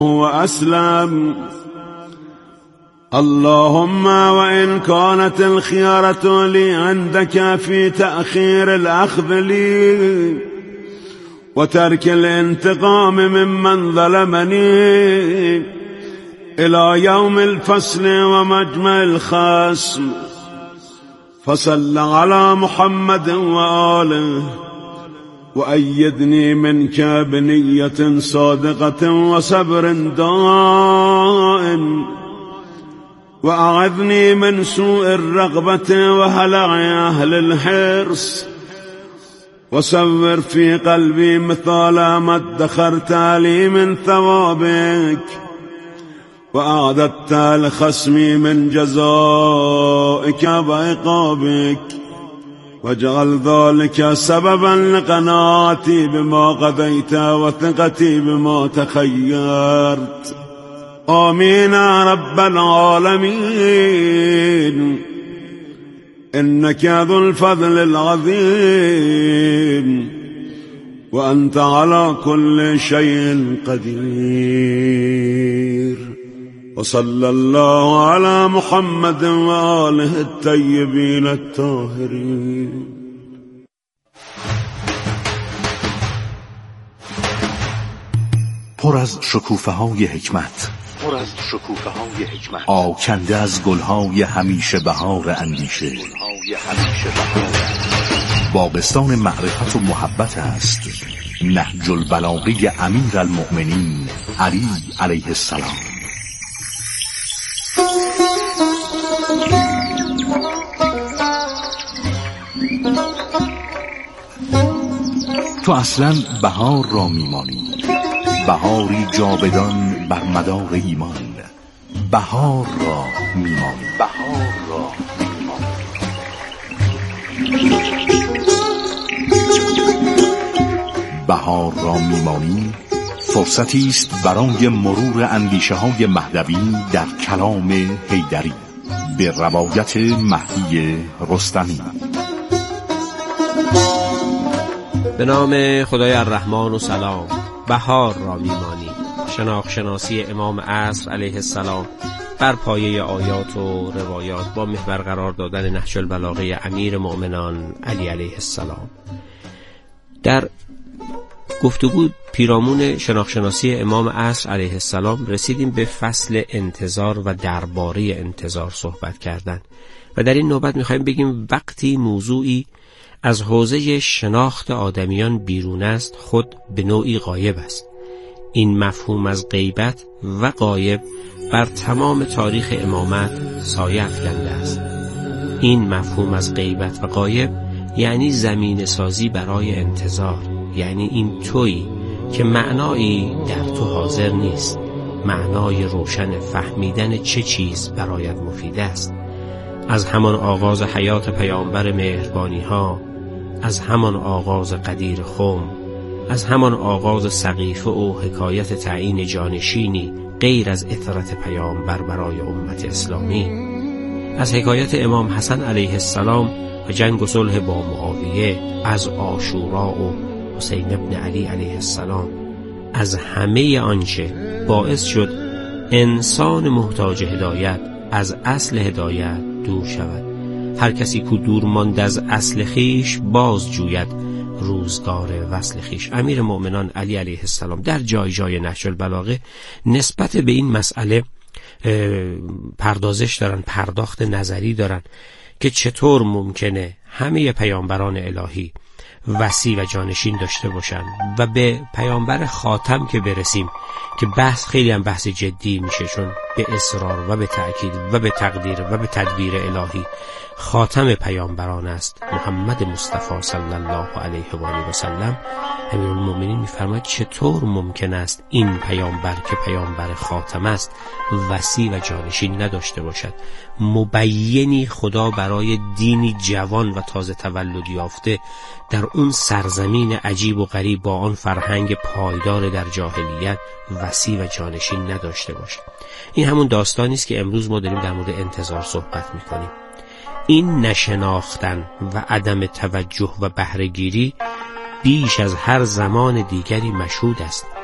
وأسلم. اللهم وإن كانت الخيارة لي عندك في تأخير الأخذ لي وترك الانتقام ممن ظلمني إلى يوم الفصل ومجمع الخصم، فصل على محمد وآله، وأيدني منك بنية صادقة وصبر دائم، وأعذني من سوء الرغبة وهلع أهل الحرص، وصور في قلبي مثال ما ادخرت لي من ثوابك وأعددت لخصمي من جزائك وعقابك، واجعل ذلك سببا لقناعتي بما قضيت وثقتي بما تخيرت. آمين يا رب العالمين، إنك ذو الفضل العظيم، وأنت على كل شيء قدير. وصلى الله على محمد وآله الطيبين الطاهرين. پر از شکوفه‌های حکمت، آکنده از گلهای همیشه بهار اندیشه، باغستان معرفت و محبت است نهج البلاغه امیر المؤمنین علی علیه السلام. تو اصلا بهار را میمانی، بهاری جاودان بر مدار ایمان، بهار را میمانی. بهار را میمانی فرصتی است برای مرور اندیشه های مهدوی در کلام حیدری به روایت مهدی رستمی. به نام خدای الرحمن و سلام. بهار را میمانی، شناخت-شناسی امام عصر علیه السلام بر پایه آیات و روایات با محور قرار دادن نهج البلاغه امیر مؤمنان علی علیه السلام. در گفتگو پیرامون شناخت-شناسی امام عصر علیه السلام رسیدیم به فصل انتظار و درباره انتظار صحبت کردن و در این نوبت میخوایم بگیم وقتی موضوعی از حوزه شناخت آدمیان بیرون است خود به نوعی غایب است. این مفهوم از غیبت و غایب بر تمام تاریخ امامت سایه افکنده است. این مفهوم از غیبت و غایب یعنی زمین سازی برای انتظار، یعنی این تویی که معنایی در تو حاضر نیست، معنای روشن فهمیدن چه چیز برایت مفید است. از همان آغاز حیات پیامبر مهربانی ها، از همان آغاز قدیر خم، از همان آغاز سقیفه و حکایت تعیین جانشینی غیر از اطرت پیامبر برای امت اسلامی، از حکایت امام حسن علیه السلام و جنگ و صلح با معاویه، از عاشورا و حسین ابن علی علیه السلام، از همه آنچه باعث شد انسان محتاج هدایت از اصل هدایت دور شود. هر کسی که دور ماند از اصل خیش باز جوید روزگار وصل خیش. امیر مؤمنان علی علیه السلام در جای جای نهج البلاغه نسبت به این مسئله پردازش دارن، پرداخت نظری دارن که چطور ممکنه همه پیامبران الهی وصی و جانشین داشته باشن و به پیامبر خاتم که برسیم که بحث خیلی هم بحث جدی میشه، چون به اصرار و به تأکید و به تقدیر و به تدبیر الهی خاتم پیامبران است محمد مصطفی صلی الله علیه و آله و سلم. امیرالمومنین میفرماید چطور ممکن است این پیامبر که پیامبر خاتم است وصی و جانشین نداشته باشد، مبینی خدا برای دینی جوان و تازه تولد یافته در اون سرزمین عجیب و غریب با آن فرهنگ پایدار در جاهلیت وصی و جانشین نداشته باشد. این همون داستانی است که امروز ما داریم در مورد انتظار صحبت میکنیم. این نشناختن و عدم توجه و بهره‌گیری بیش از هر زمان دیگری مشهود است.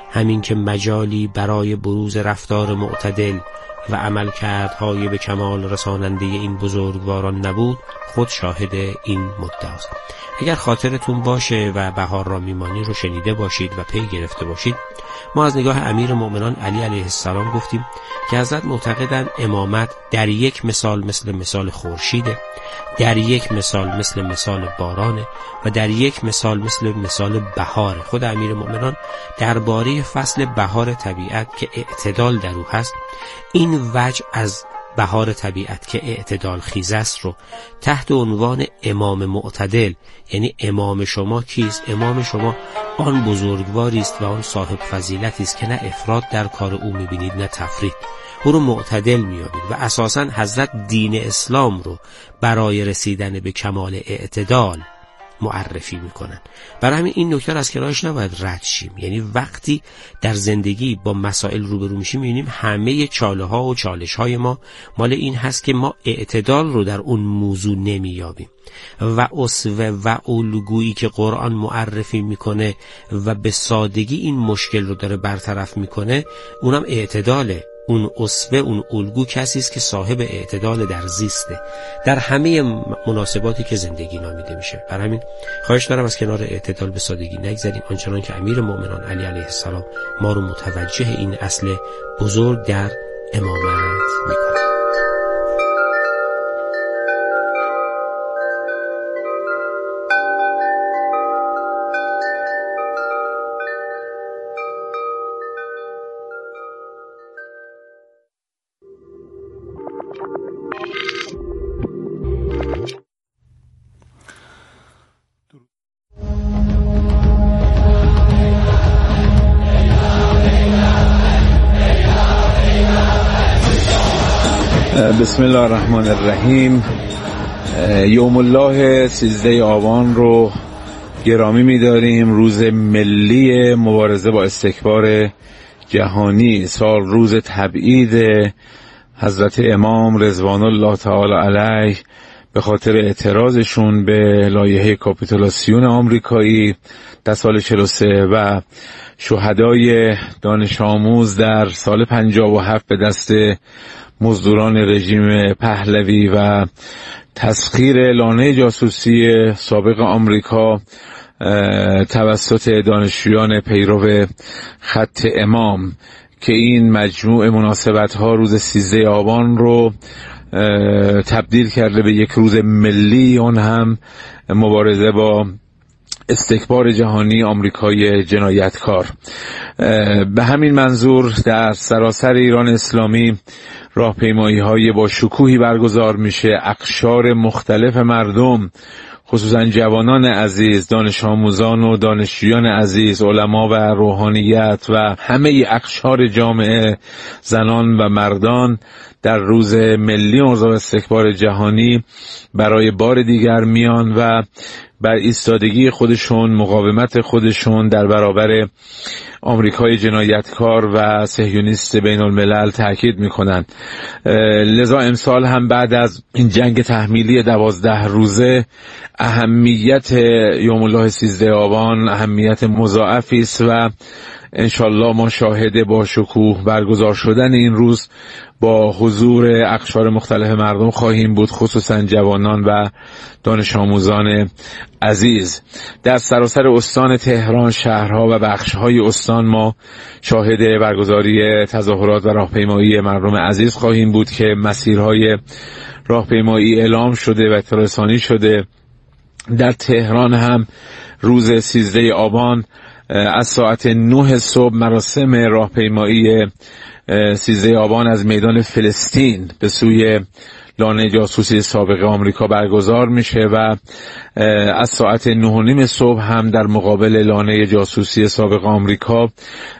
همین که مجالی برای بروز رفتار معتدل و عملکردهای به کمال رساننده این بزرگواران نبود، خود شاهد این مدعاست. اگر خاطرتون باشه و بهار رامیمانی رو شنیده باشید و پی گرفته باشید، ما از نگاه امیرالمؤمنان علی علیه السلام گفتیم که حضرت معتقدند امامت در یک مثال مثل مثال خورشیده، در یک مثال مثل مثال بارانه و در یک مثال مثل مثال بهاره. خود امیرالمؤمنان درباره فصل بهار طبیعت که اعتدال در او هست، این وجه از بهار طبیعت که اعتدال خیز است رو تحت عنوان امام معتدل، یعنی امام شما کیست؟ امام شما آن بزرگواری است و آن صاحب فضیلتی است که نه افراط در کار او میبینید نه تفرید، او رو معتدل میابید و اساساً حضرت دین اسلام رو برای رسیدن به کمال اعتدال معرفی میکنن. برای همین این نکته از کنارش نباید رد شیم. یعنی وقتی در زندگی با مسائل روبرو میشیم میبینیم همه چاله ها و چالش های ما مال این هست که ما اعتدال رو در اون موضوع نمییابیم و اسوه و الگویی که قرآن معرفی میکنه و به سادگی این مشکل رو داره برطرف میکنه، اونم اعتداله. اون اسوه، اون الگو کسی است که صاحب اعتدال در زیسته در همه مناسباتی که زندگی نامیده میشه. برای همین خواهش دارم از کنار اعتدال به سادگی نگذریم، آنچنان که امیرالمؤمنان علی علیه السلام ما رو متوجه این اصل بزرگ در امامت میکنه. بسم الله الرحمن الرحیم. یوم الله 13 آبان رو گرامی می‌داریم، روز ملی مبارزه با استکبار جهانی. سال روز تبعید حضرت امام رضوان الله تعالی علیه به خاطر اعتراضشون به لایحه کاپیتولاسیون آمریکایی در سال 43 و شهدای دانش آموز در سال 57 به دست مزدوران رژیم پهلوی و تسخیر لانه جاسوسی سابق آمریکا توسط دانشجویان پیرو خط امام که این مجموع مناسبت‌ها روز 13 آبان رو تبدیل کرده به یک روز ملی، اون هم مبارزه با استکبار جهانی آمریکای جنایتکار. به همین منظور در سراسر ایران اسلامی راهپیمایی‌های با شکوهی برگزار میشه. اقشار مختلف مردم، خصوصا جوانان عزیز، دانش آموزان و دانشجویان عزیز، علما و روحانیت و همه اقشار جامعه، زنان و مردان، در روز ملی مبارزه با استکبار جهانی برای بار دیگر میان و بر ایستادگی خودشون، مقاومت خودشون در برابر آمریکای جنایتکار و صهیونیست بین الملل تاکید میکنن. لذا امسال هم بعد از این جنگ تحمیلی 12 روزه اهمیت یوم الله 13 آبان اهمیت مضاعفی است و انشالله ما شاهد با شکوه برگزار شدن این روز با حضور اقشار مختلف مردم خواهیم بود، خصوصا جوانان و دانش آموزان عزیز. در سراسر استان تهران، شهرها و بخشهای استان ما شاهد برگزاری تظاهرات و راهپیمایی مردم عزیز خواهیم بود که مسیرهای راهپیمایی اعلام شده و اطلاع رسانی شده. در تهران هم روز 13 آبان از ساعت 9 صبح مراسم راهپیمایی 13 آبان از میدان فلسطین به سوی لانه جاسوسی سابق آمریکا برگزار میشه و از ساعت 9:30 صبح هم در مقابل لانه جاسوسی سابق آمریکا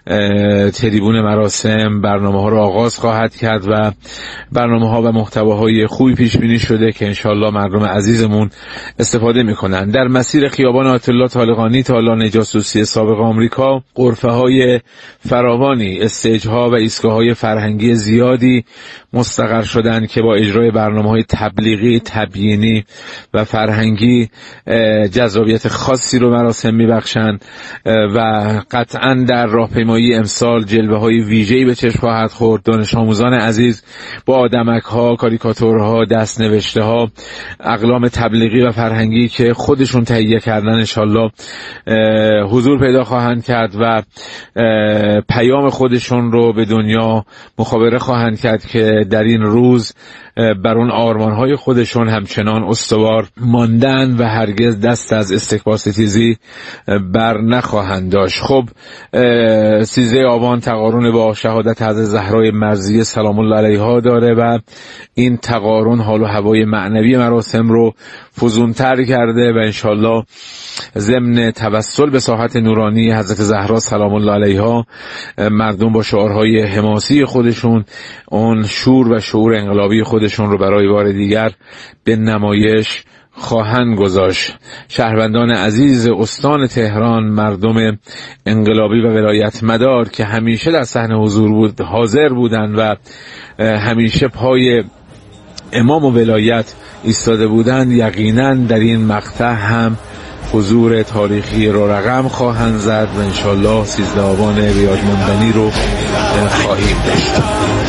تریبون مراسم برنامه‌ها را آغاز خواهد کرد و برنامه‌ها و محتواهای خوبی پیش بینی شده که انشالله مردم عزیزمون استفاده میکنن. در مسیر خیابان آیت الله طالقانی تا لانه جاسوسی سابق آمریکا غرفه‌های فراوانی، استیج‌ها و ایستگاه‌های فرهنگی زیادی مستقر شدن که با اجرای برنامه‌های تبلیغی، تبیینی و فرهنگی جذابیت خاصی رو مراسم میبخشند و قطعاً در راهپیمایی امسال جلوه‌های ویژه‌ای به چشم خواهد خورد. دانش آموزان عزیز با آدمک‌ها، کاریکاتورها، دست‌نوشته‌ها، اقلام تبلیغی و فرهنگی که خودشون تهیه کردن انشالله حضور پیدا خواهند کرد و پیام خودشون رو به دنیا مخابره خواهند کرد که در این روز بر اون آرمان‌های خودشون همچنان استوار ماندن و هرگز دست از استکبار ستیزی بر نخواهند داشت. خب 13 آبان تقارن با شهادت حضرت زهرای مرضیه سلام الله علیها داره و این تقارن حال و هوای معنوی مراسم رو فزونتر کرده و انشالله ضمن توسل به ساحت نورانی حضرت زهرا سلام الله علیها مردم با شعارهای حماسی خودشون اون شور و شعور انقلابی خودشون رو برای بار دیگر به نمایش خواهند گذاشت. شهروندان عزیز استان تهران، مردم انقلابی و ولایت مدار که همیشه در صحنه حاضر بودند و همیشه پای امام و ولایت ایستاده بودند، یقینا در این مقطع هم حضور تاریخی رو رقم خواهند زد و انشالله 13 آبان بیاد ماندنی رو خواهیم داشت.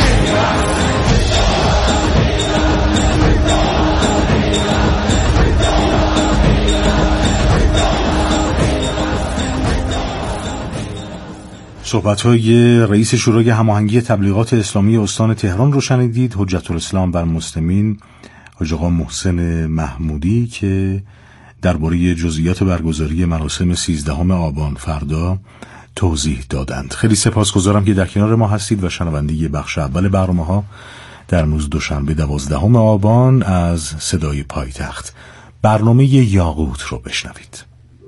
صحبت‌های رئیس شورای هماهنگی تبلیغات اسلامی استان تهران رو شنیدید. حجت الاسلام بر مسلمین حاج آقا محسن محمودی که درباره جزئیات برگزاری مراسم 13 آبان فردا توضیح دادند. خیلی سپاسگزارم که در کنار ما هستید و شنونده بخش اول برنامه‌ها در روز دوشنبه 12 آبان از صدای پایتخت برنامه یاقوت رو بشنوید.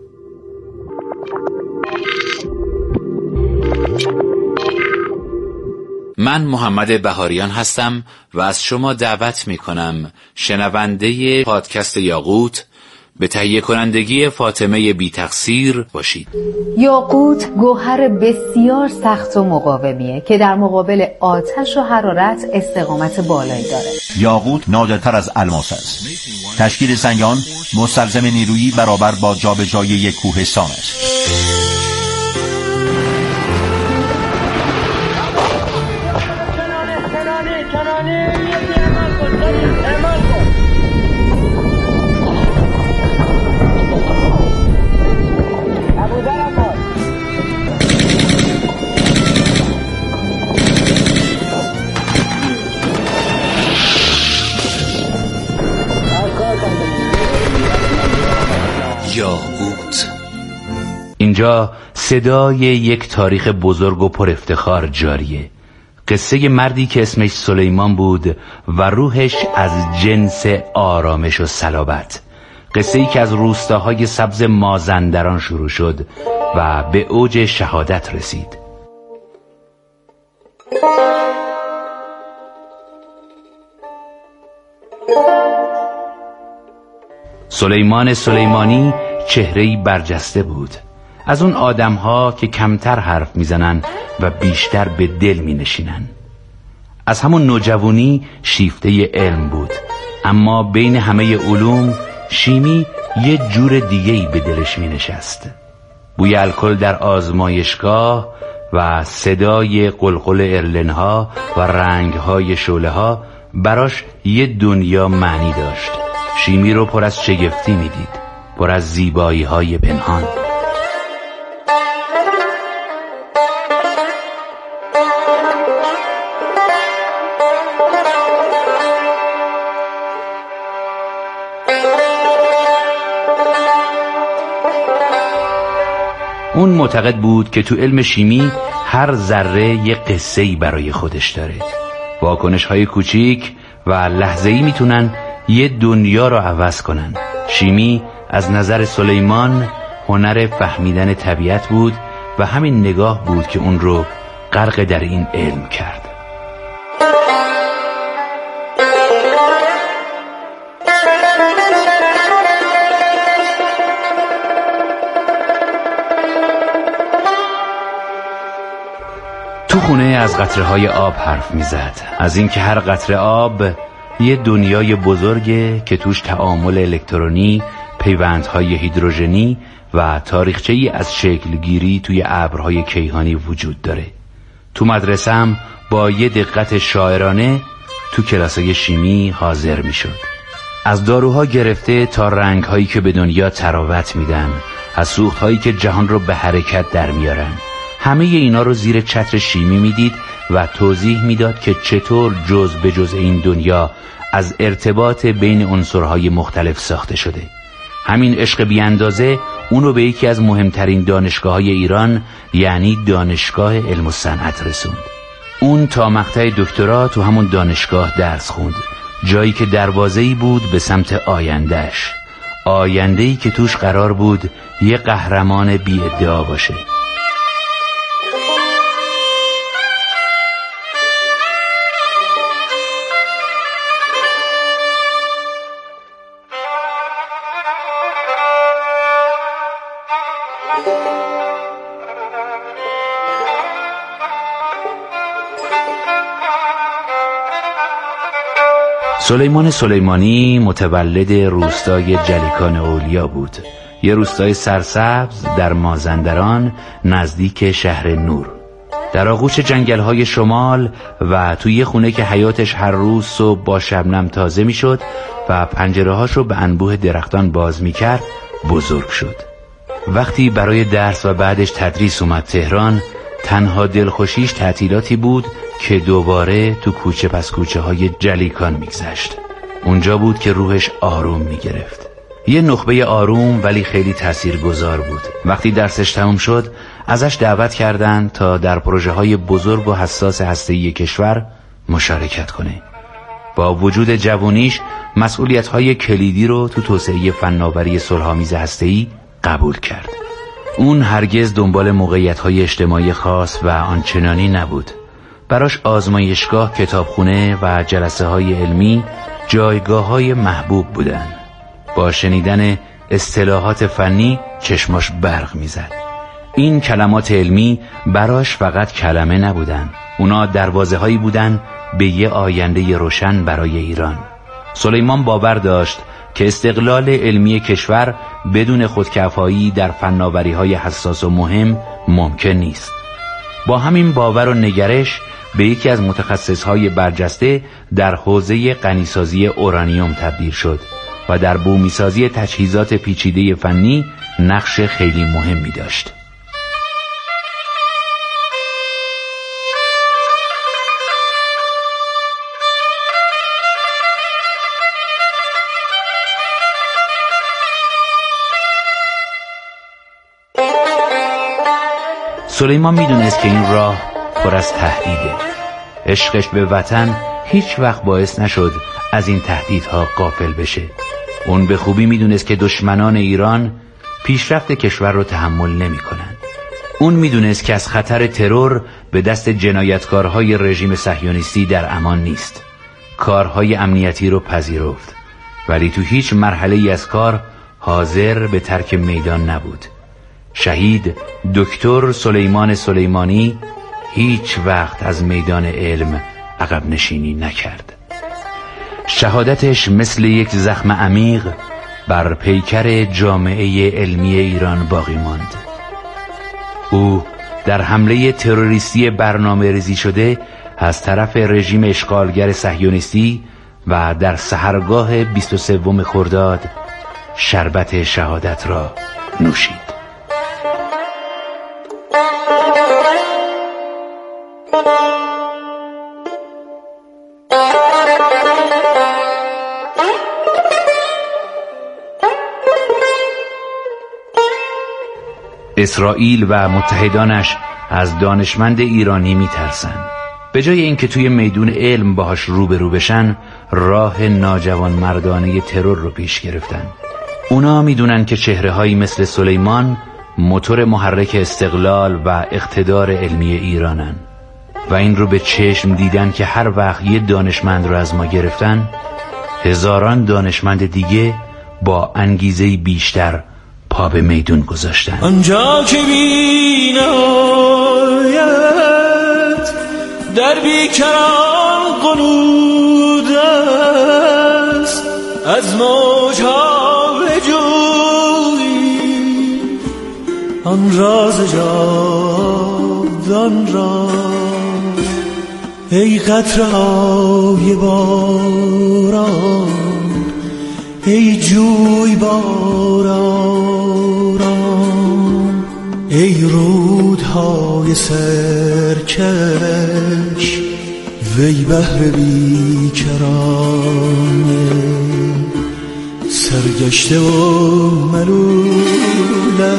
من محمد بهاریان هستم و از شما دعوت می کنم شنونده پادکست یاقوت به تهیه کنندگی فاطمه بی تقصیر باشید. یاقوت گوهر بسیار سخت و مقاومیه که در مقابل آتش و حرارت استقامت بالایی داره. یاقوت نادرتر از الماس است. تشکیل سنگ آن مستلزم نیرویی برابر با جابجایی یک کوهستان است. یاقوت. اینجا صدای یک تاریخ بزرگ و پر افتخار جاریه. قصه مردی که اسمش سلیمان بود و روحش از جنس آرامش و صلابت. قصه ای که از روستاهای سبز مازندران شروع شد و به اوج شهادت رسید. سلیمان سلیمانی چهره‌ای برجسته بود، از اون آدم‌ها که کمتر حرف میزنن و بیشتر به دل مینشینن. از همون نوجوانی شیفته علم بود، اما بین همه علوم شیمی یه جور دیگه‌ای به دلش مینشست. بوی الکل در آزمایشگاه و صدای قلقل ارلن‌ها و رنگ‌های شعله‌ها براش یه دنیا معنی داشت. شیمی رو پر از شگفتی میدید، پر از زیبایی‌های پنهان. اون معتقد بود که تو علم شیمی هر ذره یه قصه‌ای برای خودش داره. واکنش‌های کوچیک و لحظه‌ای میتونن یه دنیا رو عوض کنن. شیمی از نظر سلیمان هنر فهمیدن طبیعت بود و همین نگاه بود که اون رو غرق در این علم کرد. تو خونه از قطره‌های آب حرف می‌زد، از اینکه هر قطره آب یه دنیای بزرگه که توش تعامل الکترونی، پیوندهای هیدروژنی و تاریخچه‌ای از شکلگیری توی ابرهای کیهانی وجود داره. تو مدرسه‌ام با یه دقت شاعرانه تو کلاسای شیمی حاضر میشد. از داروها گرفته تا رنگ‌هایی که به دنیا تراوت میدن، از سوخت‌هایی که جهان رو به حرکت در میارن، همه اینا رو زیر چتر شیمی میدید و توضیح میداد که چطور جز به جز این دنیا از ارتباط بین عنصرهای مختلف ساخته شده. همین عشق بیاندازه اونو به یکی از مهمترین دانشگاه‌های ایران، یعنی دانشگاه علم و صنعت رسوند. اون تا مقطع دکترا تو همون دانشگاه درس خوند، جایی که دروازه‌ای بود به سمت آیندهش، آینده‌ای که توش قرار بود یه قهرمان بی ادعا باشه. سلیمان سلیمانی متولد روستای جلیکان اولیا بود، یه روستای سرسبز در مازندران نزدیک شهر نور، در آغوش جنگل‌های شمال و توی یه خونه که حیاتش هر روز صبح با شبنم تازه می‌شد و پنجره‌هاشو به انبوه درختان باز می‌کرد بزرگ شد. وقتی برای درس و بعدش تدریس اومد تهران، تنها دلخوشیش تعطیلاتی بود که دوباره تو کوچه پس کوچه های جلیکان میگذشت. اونجا بود که روحش آروم میگرفت. یه نخبه آروم ولی خیلی تاثیرگذار بود. وقتی درسش تموم شد ازش دعوت کردن تا در پروژه های بزرگ و حساس هسته‌ای کشور مشارکت کنه. با وجود جوانیش مسئولیت های کلیدی رو تو توسعه فناوری صلح‌آمیز هسته‌ای قبول کرد. اون هرگز دنبال موقعیت‌های اجتماعی خاص و آنچنانی نبود. براش آزمایشگاه، کتابخونه و جلسه‌های علمی جایگاه‌های محبوب بودن. با شنیدن اصطلاحات فنی چشماش برق می‌زد. این کلمات علمی براش فقط کلمه نبودن. اونا دروازه‌هایی بودن به یه آینده روشن برای ایران. سلیمان باور داشت که استقلال علمی کشور بدون خودکفایی در فناوری‌های حساس و مهم ممکن نیست. با همین باور و نگرش به یکی از متخصصهای برجسته در حوزه غنیسازی اورانیوم تبدیل شد و در بومیسازی تجهیزات پیچیده فنی نقش خیلی مهمی داشت. سلیمان میدونست که این راه پر از تهدیده. عشقش به وطن هیچ وقت باعث نشد از این تهدیدها غافل بشه. اون به خوبی میدونست که دشمنان ایران پیشرفت کشور رو تحمل نمی کنن. اون میدونست که از خطر ترور به دست جنایتکارهای رژیم صهیونیستی در امان نیست. کارهای امنیتی رو پذیرفت، ولی تو هیچ مرحله‌ای از کار حاضر به ترک میدان نبود. شهید دکتر سلیمان سلیمانی هیچ وقت از میدان علم عقب نشینی نکرد. شهادتش مثل یک زخم عمیق بر پیکر جامعه علمی ایران باقی ماند. او در حمله تروریستی برنامه ریزی شده از طرف رژیم اشغالگر صهیونیستی و در سحرگاه 23 خرداد شربت شهادت را نوشید. اسرائیل و متحدانش از دانشمند ایرانی میترسن. به جای اینکه توی میدون علم باهاش روبرو بشن، راه ناجوان مردانه ترور رو پیش گرفتن. اونا میدونن که چهره‌هایی مثل سلیمان موتور محرک استقلال و اقتدار علمی ایرانن و این رو به چشم دیدن که هر وقت یه دانشمند رو از ما گرفتن، هزاران دانشمند دیگه با انگیزه بیشتر پا به میدون گذاشتن. آنجا که بینایت در بیکران قنودت از موجها بجویی آن راز جاودان را. ای قطره‌های باران، ای جوی باران، ای رودهای سرکش، وی بحر بیکرانه، سرگشته و ملوله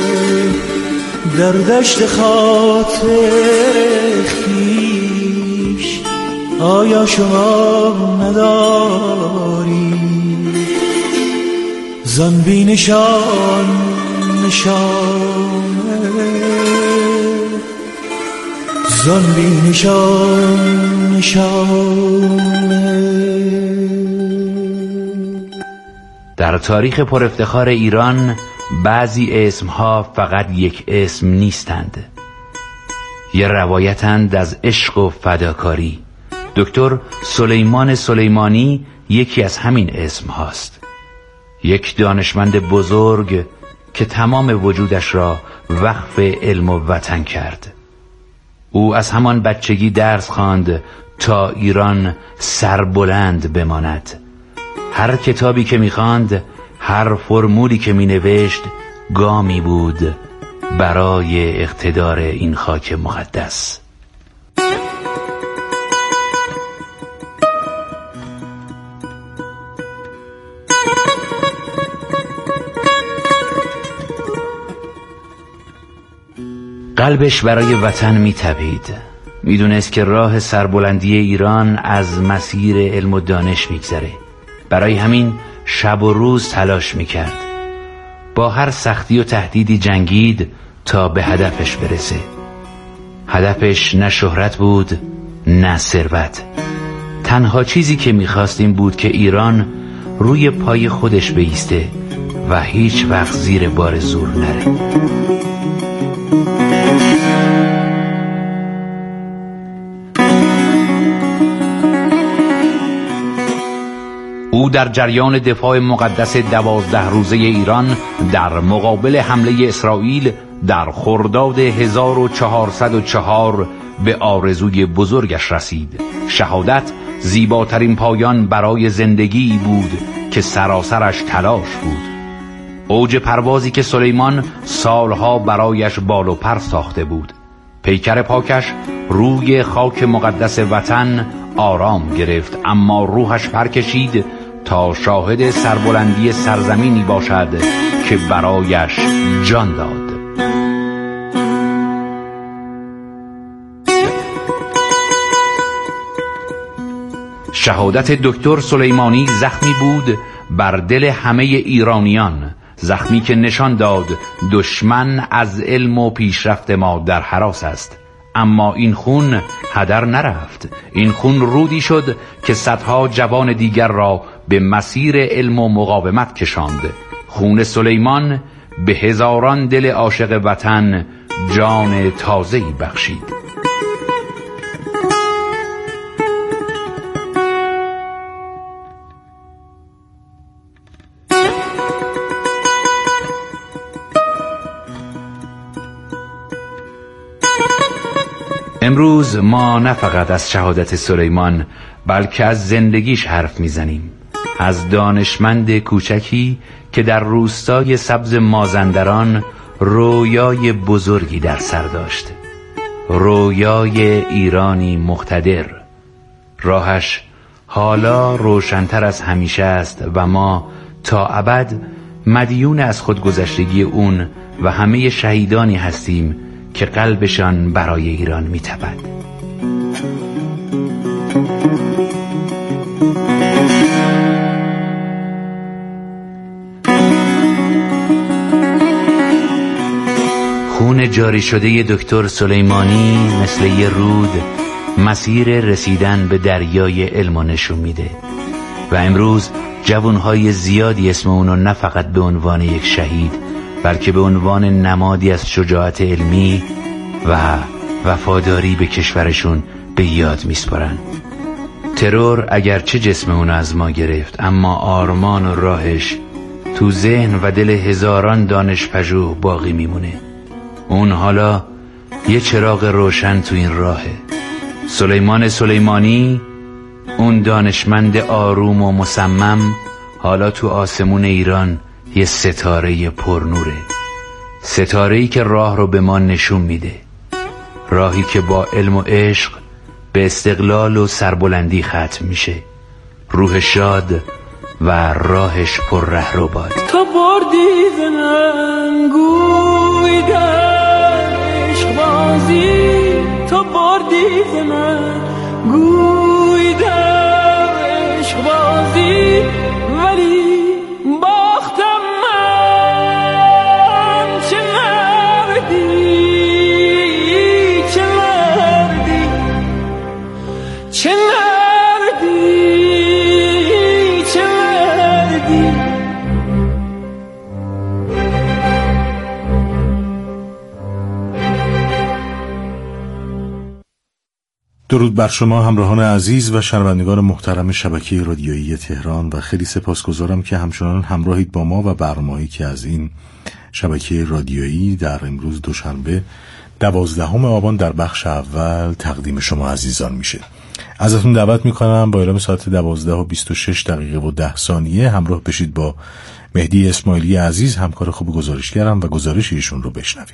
در دشت خاطر خویش. آیا شما نداری زان بی نشان نشانه، زان بی نشان نشانه؟ در تاریخ پر افتخار ایران بعضی اسمها فقط یک اسم نیستند، یه روایتند از عشق و فداکاری. دکتر سلیمان سلیمانی یکی از همین اسم هاست، یک دانشمند بزرگ که تمام وجودش را وقف علم و وطن کرد. او از همان بچگی درس خواند تا ایران سربلند بماند. هر کتابی که می‌خواند، هر فرمولی که می‌نوشت گامی بود برای اقتدار این خاک مقدس. قلبش برای وطن می‌تپید. می‌دونست که راه سربلندی ایران از مسیر علم و دانش می‌گذره. برای همین شب و روز تلاش می‌کرد. با هر سختی و تهدیدی جنگید تا به هدفش برسه. هدفش نه شهرت بود نه ثروت. تنها چیزی که می‌خواست این بود که ایران روی پای خودش بایسته و هیچ وقت زیر بار زور نره. او در جریان دفاع مقدس 12 روزه ایران در مقابل حمله اسرائیل در خرداد 1404 به آرزوی بزرگش رسید. شهادت زیباترین پایان برای زندگی بود که سراسرش تلاش بود. اوج پروازی که سلیمان سالها برایش بال و پر ساخته بود. پیکر پاکش روی خاک مقدس وطن آرام گرفت، اما روحش پر کشید تا شاهد سربلندی سرزمینی باشد که برایش جان داد. شهادت دکتر سلیمانی زخمی بود بر دل همه ایرانیان، زخمی که نشان داد دشمن از علم و پیشرفت ما در هراس است. اما این خون هدر نرفت. این خون رودی شد که صدها جوان دیگر را به مسیر علم و مقاومت کشاند. خون سلیمان به هزاران دل عاشق وطن جان تازه‌ای بخشید. امروز ما نه فقط از شهادت سلیمان بلکه از زندگیش حرف میزنیم. از دانشمند کوچکی که در روستای سبز مازندران رویای بزرگی در سر داشت، رویای ایرانی مقتدر. راهش حالا روشن‌تر از همیشه است و ما تا ابد مدیون از خودگذشتگی اون و همه شهیدانی هستیم که قلبشان برای ایران می‌تپد. خون جاری شده دکتر سلیمانی مثل یه رود مسیر رسیدن به دریای علم نشون میده و امروز جوانهای زیادی اسم اونو نه فقط به عنوان یک شهید بلکه به عنوان نمادی از شجاعت علمی و وفاداری به کشورشون به یاد میسپارن. ترور اگرچه جسم اون از ما گرفت، اما آرمان و راهش تو ذهن و دل هزاران دانشپژوه باقی میمونه. اون حالا یه چراغ روشن تو این راهه. سلیمان سلیمانی، اون دانشمند آروم و مصمم، حالا تو آسمون ایران یه ستاره پرنوره. ستاره‌ای که راه رو به ما نشون میده، راهی که با علم و عشق به استقلال و سربلندی ختم میشه. روح شاد و راهش پر ره رو باد. تو بردی ز من گوی در عشق بازی، تو بردی ز من گوی در عشق بازی، ولی باختم من. چه مردی، چه مردی، چه مردی، چه مردی. درود بر شما همراهان عزیز و شنوندگان محترم شبکه رادیویی تهران و خیلی سپاسگزارم که همچنان همراهید با ما و برنامه‌ای که از این شبکه رادیویی در امروز دوشنبه 12 آبان در بخش اول تقدیم شما عزیزان میشه. ازتون دعوت میکنم با اعلام ساعت 12:26 و 10 ثانیه همراه بشید با مهدی اسماعیلی عزیز، همکار خوب گزارشگرم، و گزارش ایشون رو بشنویم.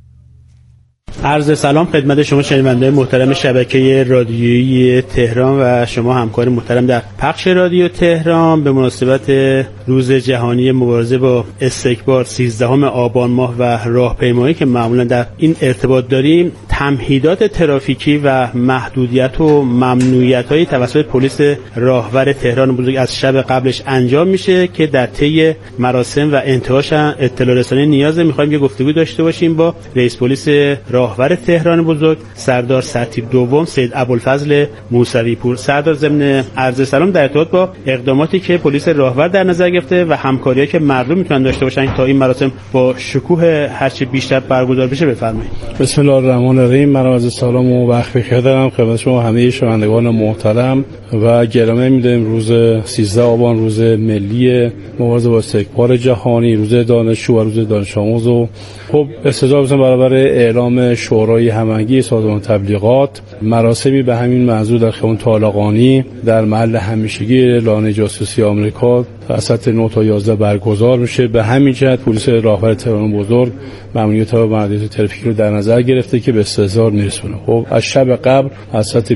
عرض سلام خدمت شما شنوندگان محترم شبکه رادیویی تهران و شما همکار محترم در پخش رادیو تهران. به مناسبت روز جهانی مبارزه با استکبار 13 آبان ماه و راهپیمایی که معمولا در این ارتباط داریم، تمهیدات ترافیکی و محدودیت و ممنوعیت‌های توسط پلیس راهور تهران بزرگ از شب قبلش انجام میشه که در طی مراسم و انتهاش اطلاع رسانی نیازه. می‌خوایم یه گفتگو داشته باشیم با رئیس پلیس راهور تهران بزرگ سردار سرتیپ دوم سید ابوالفضل موسوی پور. سردار ضمن عرض سلام در ارتباط با اقداماتی که پلیس راهور در نظر گرفته و همکاری‌ای که مردم میتونن داشته باشن تا این مراسم با شکوه هرچه بیشتر برگزار بشه بفرمایید. بسم الله الرحمن الرحیم. من عرض سلام و وقت بخیر دارم خدمت شما همه شنوندگان محترم و گرامی می‌داریم. روز 13 آبان روز ملی مبارزه با استکبار جهانی، روز دانشجو و روز دانش آموز و خب استضافه بسن برابر اعلام شورای هماهنگی سازمان تبلیغات مراسمی به همین منظور در خیابان طالقانی در محل همیشگی لانه جاسوسی آمریکا ساعت 9 تا 11 برگزار میشه. به همین جهت پلیس راهور تهران بزرگ ممنوعیت و محدودیت ترافیکی رو در نظر گرفته که به استحضار میرسونه. خب از شب قبل از ساعت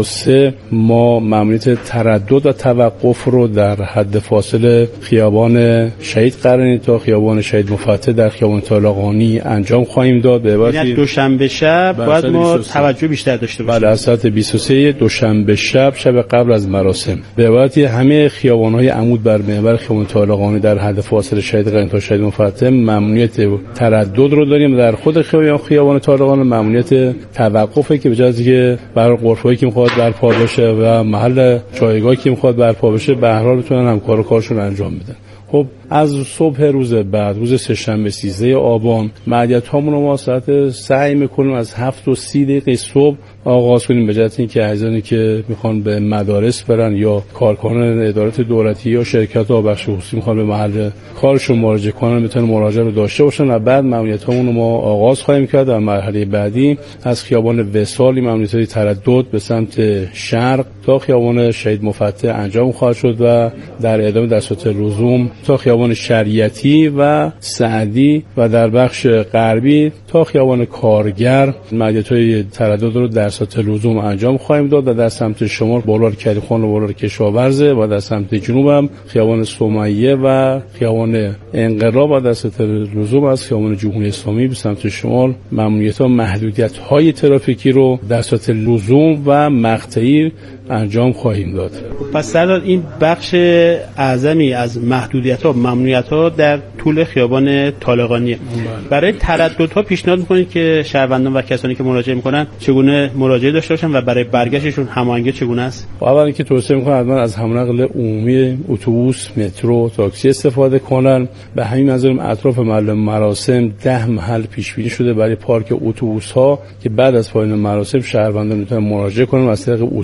23 ما ممنوعیت تردد و توقف رو در حد فاصله خیابان شهید قرنی تا خیابان شهید مفتح در خیابان طالقانی انجام خواهیم داد. به عبارتی دوشنبه شب باید ما توجه بیشتر داشته باشیم. بله، از ساعت 23 دوشنبه شب قبل از مراسم به عبارتی همه خیابان‌های عمود بر محور خیابان طالقانی در حد فاصله شهید قرنی تا شهید مفتح ممنوعیت تردد رو داریم. در خود خیابان طالقانی ممنوعیت توقفه که به جای اینکه برای غرفه‌ای که می‌خواد برپا بشه و محل جایگاهی که می‌خواد برپا بشه به هر حال بتونن همکار کارشون انجام بدن. خب از صبح روز بعد روز سه‌شنبه 13 آبان مدیریت‌هامون ما ساعت سعی می‌کنیم از 7:30 صبح آغاز کنیم به جهت اینکه عزیزانی که میخوان به مدارس برن یا کارکنان ادارات دولتی یا شرکت‌ها بخش خصوصی میخوان به محل کارشون مراجعه کنن میتونن مراجعه رو داشته باشن و بعد ممنوعیت‌هامون رو ما آغاز خواهیم کرد. در مرحله بعدی از خیابان وصال ممنوعیت تردد به سمت شرق تا خیابان شهید مفتح انجام خواهد شد و در ادامه در صورت لزوم تا خیابان شریعتی و سعدی و در بخش غربی تا خیابان کارگر ممنوعیت‌های تردد رو در صورت لزوم انجام خواهیم داد و در سمت شمال بولوار کریمخان و بولوار کشاورزه و در سمت جنوب هم خیابان سمیه و خیابان انقلاب و در صورت لزوم از خیابان جمهوری اسلامی به سمت شمال ممنوعیت‌ها محدودیت‌های ترافیکی رو در صورت لزوم و مقطعی انجام خواهیم داد. پس سردار این بخش اعظمی از محدودیت‌ها ممنوعیت‌ها در طول خیابان طالقانیه. برای ترددها پیشنهاد می‌کنید که شهروندان و کسانی که مراجعه می‌کنن چگونه مراجعه داشته باشن و برای برگشتشون هماهنگی چگونه است؟ اول اینکه توصیه می‌کنم حتما از حمل نقل عمومی اتوبوس، مترو، تاکسی استفاده کنن. به همین منظور اطراف محل مراسم 10 محل پیش بینی شده برای پارک اتوبوس‌ها که بعد از پایان مراسم شهروندان میتونن مراجعه کنن و از طریق اتوبوس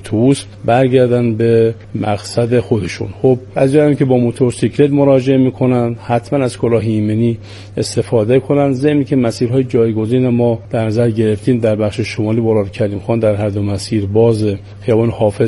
برگردن به مقصد خودشون. خب از جایی که با موتورسیکلت مراجعه میکنن حتما از کلاه ایمنی استفاده کنن، ضمن که مسیرهای جایگزین ما در نظر گرفتیم در بخش شمالی برار کلیم خان در هر دو مسیر باز، خیابان حافظ